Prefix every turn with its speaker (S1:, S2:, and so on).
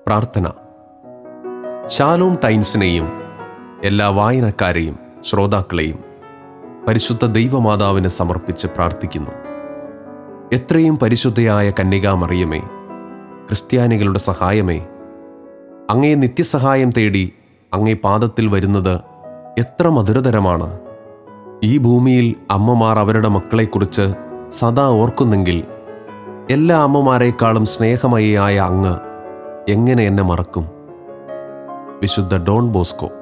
S1: പ്രാർത്ഥന. ശാലോം ടൈംസിനെയും എല്ലാ വായനക്കാരെയും ശ്രോതാക്കളെയും പരിശുദ്ധ ദൈവമാതാവിന് സമർപ്പിച്ച് പ്രാർത്ഥിക്കുന്നു. എത്രയും പരിശുദ്ധയായ കന്യകാമറിയമേ, ക്രിസ്ത്യാനികളുടെ സഹായമേ, അങ്ങേ നിത്യസഹായം തേടി അങ്ങേ പാദത്തിൽ വരുന്നത് എത്ര മധുരതരമാണ്. ഈ ഭൂമിയിൽ അമ്മമാർ അവരുടെ മക്കളെക്കുറിച്ച് സദാ ഓർക്കുന്നെങ്കിൽ എല്ലാ അമ്മമാരെക്കാളും സ്നേഹമയിയായ അങ്ങ് എങ്ങനെ എന്നെ മറക്കും? വിശുദ്ധ ഡോൺ ബോസ്കോ.